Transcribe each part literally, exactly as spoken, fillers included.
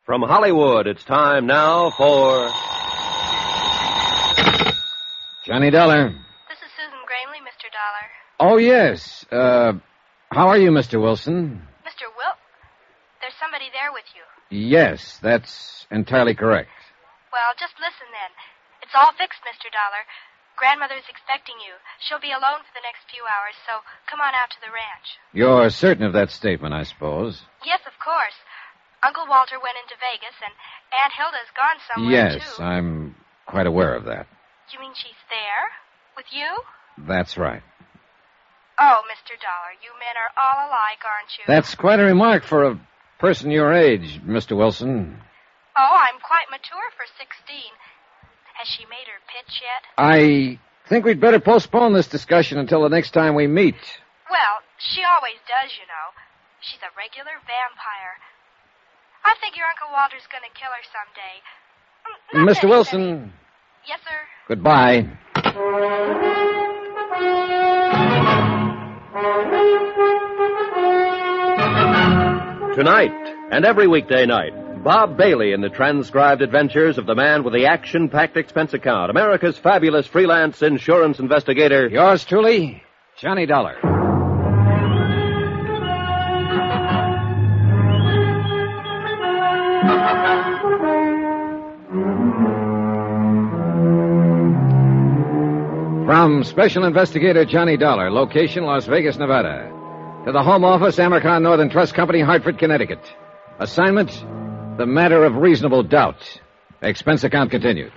From Hollywood, it's time now for... Johnny Dollar. This is Susan Gramley, Mister Dollar. Oh, yes. Uh, how are you, Mister Wilson? Mister Wil... There's somebody there with you. Yes, that's entirely correct. Well, just listen then. It's all fixed, Mister Dollar. Grandmother's expecting you. She'll be alone for the next few hours, so come on out to the ranch. You're certain of that statement, I suppose? Yes, of course. Uncle Walter went into Vegas, and Aunt Hilda's gone somewhere, yes, too. Yes, I'm quite aware of that. You mean she's there? With you? That's right. Oh, Mister Dollar, you men are all alike, aren't you? That's quite a remark for a person your age, Mister Wilson. Oh, I'm quite mature for sixteen. Has she made her pitch yet? I think we'd better postpone this discussion until the next time we meet. Well, she always does, you know. She's a regular vampire. I figure Uncle Walter's going to kill her someday. Not Mister that Wilson. Any... Yes, sir? Goodbye. Tonight, and every weekday night, Bob Bailey in the transcribed adventures of the man with the action-packed expense account, America's fabulous freelance insurance investigator. Yours truly, Johnny Dollar. From Special Investigator Johnny Dollar, location Las Vegas, Nevada, to the Home Office, Amercon Northern Trust Company, Hartford, Connecticut. Assignment, the matter of reasonable doubt. Expense account continued.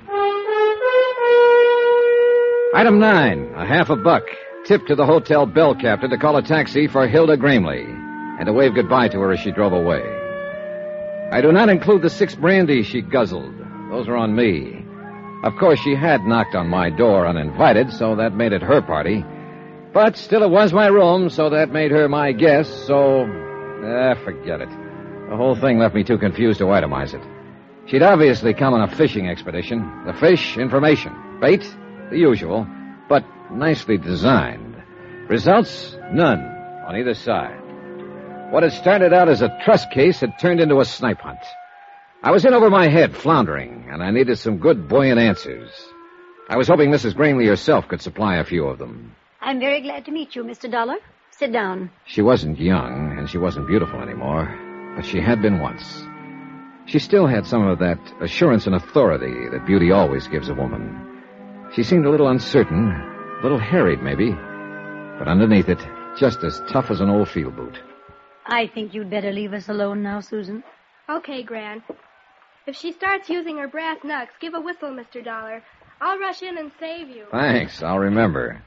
Item nine, a half a buck. Tip to the hotel bell captain to call a taxi for Hilda Gramley and to wave goodbye to her as she drove away. I do not include the six brandies she guzzled. Those are on me. Of course, she had knocked on my door uninvited, so that made it her party. But still, it was my room, so that made her my guest, so... Ah, forget it. The whole thing left me too confused to itemize it. She'd obviously come on a fishing expedition. The fish, information. Bait, the usual, but nicely designed. Results, none on either side. What had started out as a trust case had turned into a snipe hunt. I was in over my head, floundering, and I needed some good, buoyant answers. I was hoping Missus Gramley herself could supply a few of them. I'm very glad to meet you, Mister Dollar. Sit down. She wasn't young, and she wasn't beautiful anymore, but she had been once. She still had some of that assurance and authority that beauty always gives a woman. She seemed a little uncertain, a little harried, maybe, but underneath it, just as tough as an old field boot. I think you'd better leave us alone now, Susan. Okay, Gran. If she starts using her brass knucks, give a whistle, Mister Dollar. I'll rush in and save you. Thanks, I'll remember.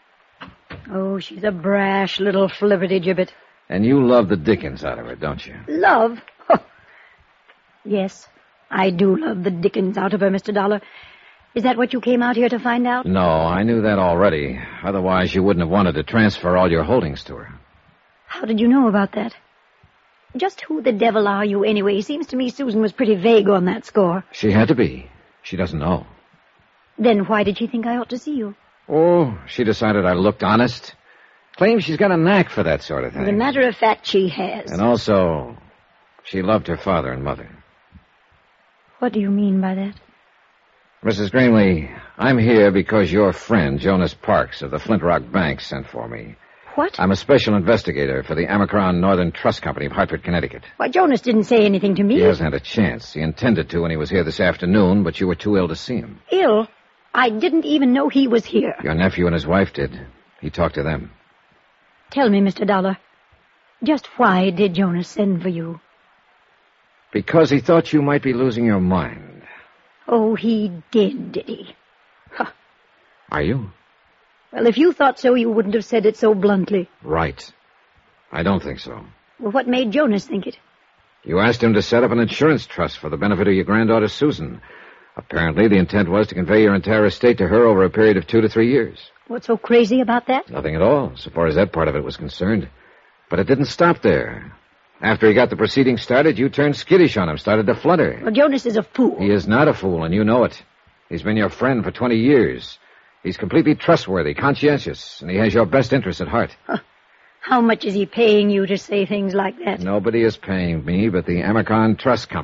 Oh, she's a brash little flibberty-gibbet. And you love the dickens out of her, don't you? Love? Oh. Yes, I do love the dickens out of her, Mister Dollar. Is that what you came out here to find out? No, I knew that already. Otherwise, you wouldn't have wanted to transfer all your holdings to her. How did you know about that? Just who the devil are you, anyway? Seems to me Susan was pretty vague on that score. She had to be. She doesn't know. Then why did she think I ought to see you? Oh, she decided I looked honest. Claims she's got a knack for that sort of thing. As a matter of fact, she has. And also, she loved her father and mother. What do you mean by that? Missus Gramley, I'm here because your friend, Jonas Parks of the Flint Rock Bank, sent for me. What? I'm a special investigator for the Amercon Northern Trust Company of Hartford, Connecticut. Why, Jonas didn't say anything to me. He hasn't had a chance. He intended to when he was here this afternoon, but you were too ill to see him. Ill? I didn't even know he was here. Your nephew and his wife did. He talked to them. Tell me, Mister Dollar, just why did Jonas send for you? Because he thought you might be losing your mind. Oh, he did, did he? Huh. Are you? Well, if you thought so, you wouldn't have said it so bluntly. Right. I don't think so. Well, what made Jonas think it? You asked him to set up an insurance trust for the benefit of your granddaughter, Susan. Apparently, the intent was to convey your entire estate to her over a period of two to three years. What's so crazy about that? Nothing at all, so far as that part of it was concerned. But it didn't stop there. After he got the proceedings started, you turned skittish on him, started to flutter. Well, Jonas is a fool. He is not a fool, and you know it. He's been your friend for twenty years. He's completely trustworthy, conscientious, and he has your best interests at heart. Huh. How much is he paying you to say things like that? Nobody is paying me but the Amercon Trust Company, and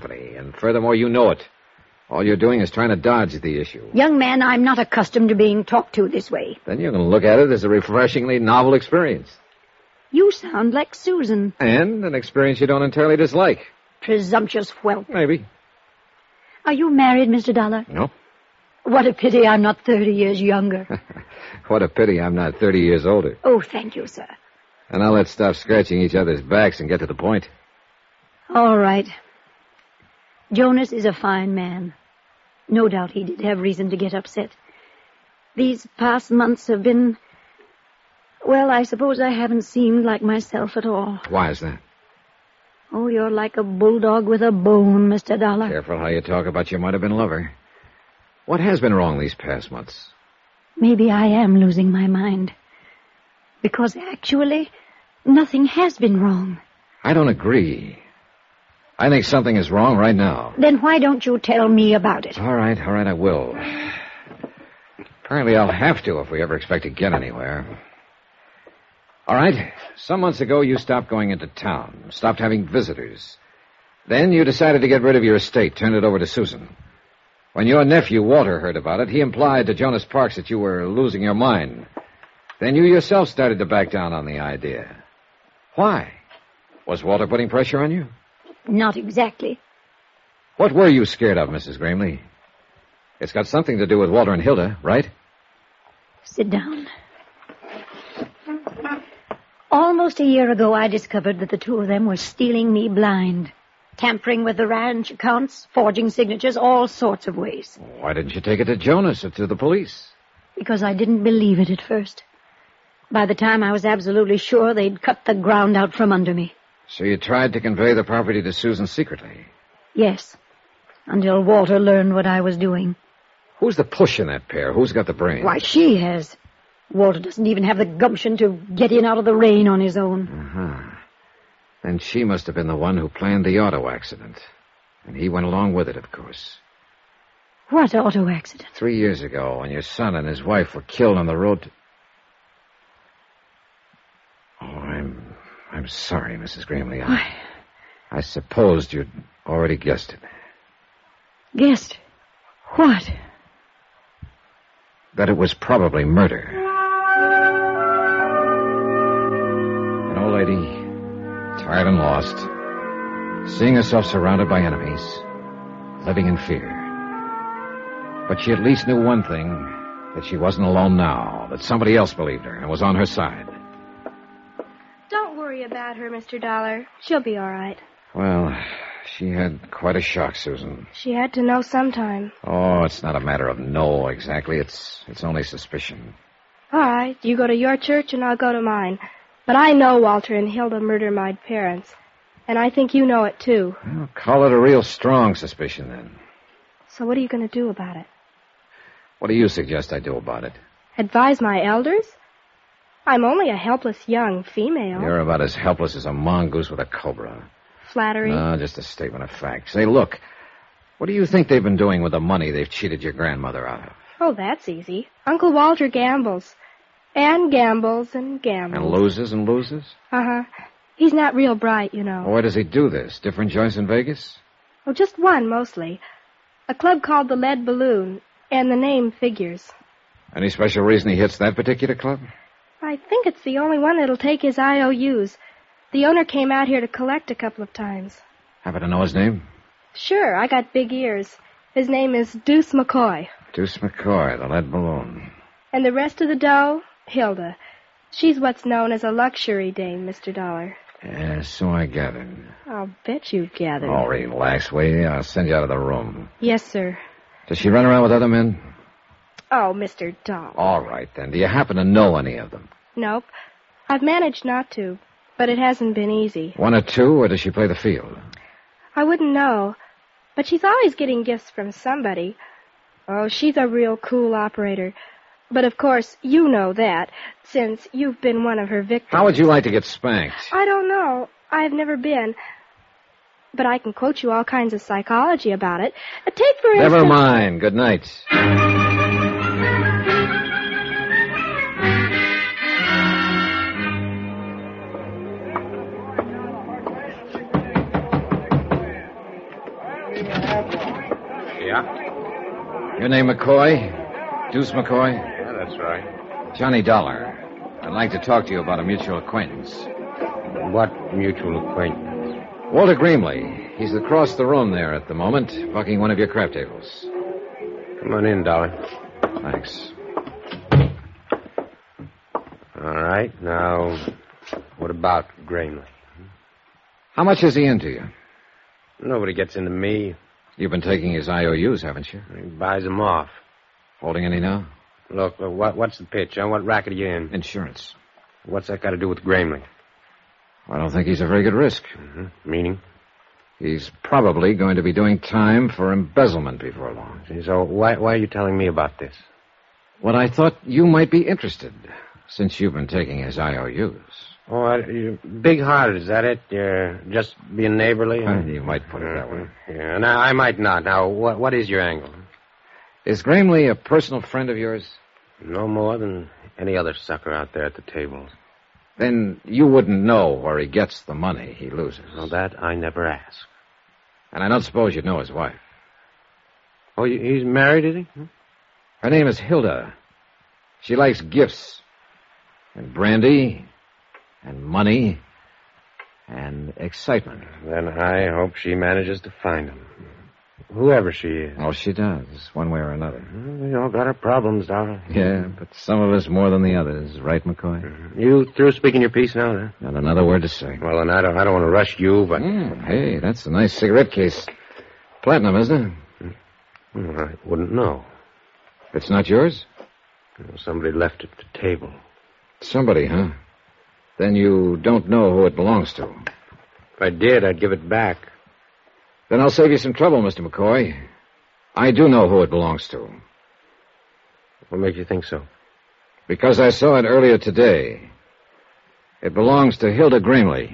And furthermore, you know it. All you're doing is trying to dodge the issue. Young man, I'm not accustomed to being talked to this way. Then you can look at it as a refreshingly novel experience. You sound like Susan. And an experience you don't entirely dislike. Presumptuous whelp. Maybe. Are you married, Mister Dollar? No. What a pity I'm not thirty years younger. What a pity I'm not thirty years older. Oh, thank you, sir. And now let's stop scratching each other's backs and get to the point. All right. Jonas is a fine man. No doubt he did have reason to get upset. These past months have been... Well, I suppose I haven't seemed like myself at all. Why is that? Oh, you're like a bulldog with a bone, Mister Dollar. Careful how you talk about your might-have-been lover. What has been wrong these past months? Maybe I am losing my mind. Because actually, nothing has been wrong. I don't agree. I think something is wrong right now. Then why don't you tell me about it? All right, all right, I will. Apparently I'll have to if we ever expect to get anywhere. All right, some months ago you stopped going into town, stopped having visitors. Then you decided to get rid of your estate, turned it over to Susan. When your nephew, Walter, heard about it, he implied to Jonas Parks that you were losing your mind. Then you yourself started to back down on the idea. Why? Was Walter putting pressure on you? Not exactly. What were you scared of, Missus Gramley? It's got something to do with Walter and Hilda, right? Sit down. Almost a year ago, I discovered that the two of them were stealing me blind. Tampering with the ranch accounts, forging signatures, all sorts of ways. Why didn't you take it to Jonas or to the police? Because I didn't believe it at first. By the time I was absolutely sure, they'd cut the ground out from under me. So you tried to convey the property to Susan secretly? Yes, until Walter learned what I was doing. Who's the push in that pair? Who's got the brains? Why, she has. Walter doesn't even have the gumption to get in out of the rain on his own. Uh-huh. Then she must have been the one who planned the auto accident. And he went along with it, of course. What auto accident? Three years ago, when your son and his wife were killed on the road to... Oh, I'm... I'm sorry, Missus Gramley. I, Why? I supposed you'd already guessed it. Guessed? What? That it was probably murder. An old lady... tired and lost, seeing herself surrounded by enemies, living in fear. But she at least knew one thing, that she wasn't alone now, that somebody else believed her and was on her side. Don't worry about her, Mister Dollar. She'll be all right. Well, she had quite a shock, Susan. She had to know sometime. Oh, it's not a matter of no, exactly. It's it's only suspicion. All right, you go to your church and I'll go to mine. But I know Walter and Hilda murdered my parents. And I think you know it, too. Well, call it a real strong suspicion, then. So what are you going to do about it? What do you suggest I do about it? Advise my elders? I'm only a helpless young female. You're about as helpless as a mongoose with a cobra. Flattery? No, just a statement of fact. Say, look, what do you think they've been doing with the money they've cheated your grandmother out of? Oh, that's easy. Uncle Walter gambles. And gambles and gambles. And loses and loses? Uh-huh. He's not real bright, you know. Where does he do this? Different joints in Vegas? Oh, just one, mostly. A club called the Lead Balloon, and the name figures. Any special reason he hits that particular club? I think it's the only one that'll take his I O Us. The owner came out here to collect a couple of times. Happen to know his name? Sure, I got big ears. His name is Deuce McCoy. Deuce McCoy, the Lead Balloon. And the rest of the dough? Hilda. She's what's known as a luxury dame, Mister Dollar. Yeah, so I gathered. I'll bet you gathered. Oh, relax, will you? I'll send you out of the room. Yes, sir. Does she run around with other men? Oh, Mister Dollar. All right, then. Do you happen to know any of them? Nope. I've managed not to, but it hasn't been easy. One or two, or does she play the field? I wouldn't know, but she's always getting gifts from somebody. Oh, she's a real cool operator. But, of course, you know that, since you've been one of her victims. How would you like to get spanked? I don't know. I've never been. But I can quote you all kinds of psychology about it. Uh, take, for instance... Never mind. Good night. Yeah? Your name McCoy? Deuce McCoy? Yeah, that's right. Johnny Dollar. I'd like to talk to you about a mutual acquaintance. What mutual acquaintance? Walter Grimley. He's across the room there at the moment, bucking one of your crap tables. Come on in, Dollar. Thanks. All right. Now, what about Grimley? How much is he into you? Nobody gets into me. You've been taking his I O Us, haven't you? He buys them off. Holding any now? Look, look what, what's the pitch? Huh? What racket are you in? Insurance. What's that got to do with Grimley? I don't think he's a very good risk. Mm-hmm. Meaning? He's probably going to be doing time for embezzlement before long. So why, why are you telling me about this? Well, I thought you might be interested, since you've been taking his I O Us. Oh, I, you're big-hearted, is that it? You're just being neighborly? Uh, you might put it that way. Yeah, now, I might not. Now, what, what is your angle? Is Grimley a personal friend of yours? No more than any other sucker out there at the table. Then you wouldn't know where he gets the money he loses. Well, that I never ask. And I don't suppose you'd know his wife. Oh, he's married, is he? Hmm? Her name is Hilda. She likes gifts. And brandy. And money. And excitement. Then I hope she manages to find him. Whoever she is. Oh, she does, one way or another. We all got our problems, Dollar. Yeah, but some of us more than the others. Right, McCoy? Mm-hmm. You through speaking your piece now, then? Not another word to say. Well, then I don't, I don't want to rush you, but... Mm, hey, that's a nice cigarette case. Platinum, isn't it? Well, I wouldn't know. It's not yours? Somebody left it at the table. Somebody, huh? Then you don't know who it belongs to. If I did, I'd give it back. Then I'll save you some trouble, Mister McCoy. I do know who it belongs to. What makes you think so? Because I saw it earlier today. It belongs to Hilda Grimley.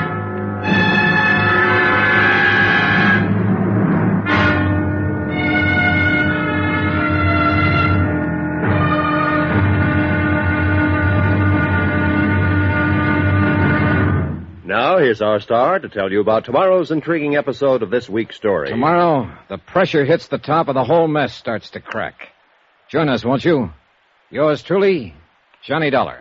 Now, here's our star to tell you about tomorrow's intriguing episode of this week's story. Tomorrow, the pressure hits the top and the whole mess starts to crack. Join us, won't you? Yours truly, Johnny Dollar.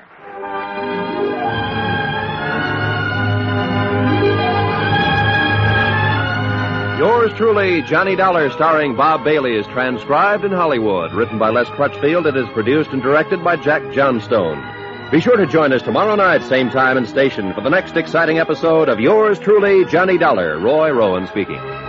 Yours truly, Johnny Dollar, starring Bob Bailey, is transcribed in Hollywood. Written by Les Crutchfield, it is produced and directed by Jack Johnstone. Be sure to join us tomorrow night, same time and station, for the next exciting episode of Yours truly, Johnny Dollar. Roy Rowan speaking.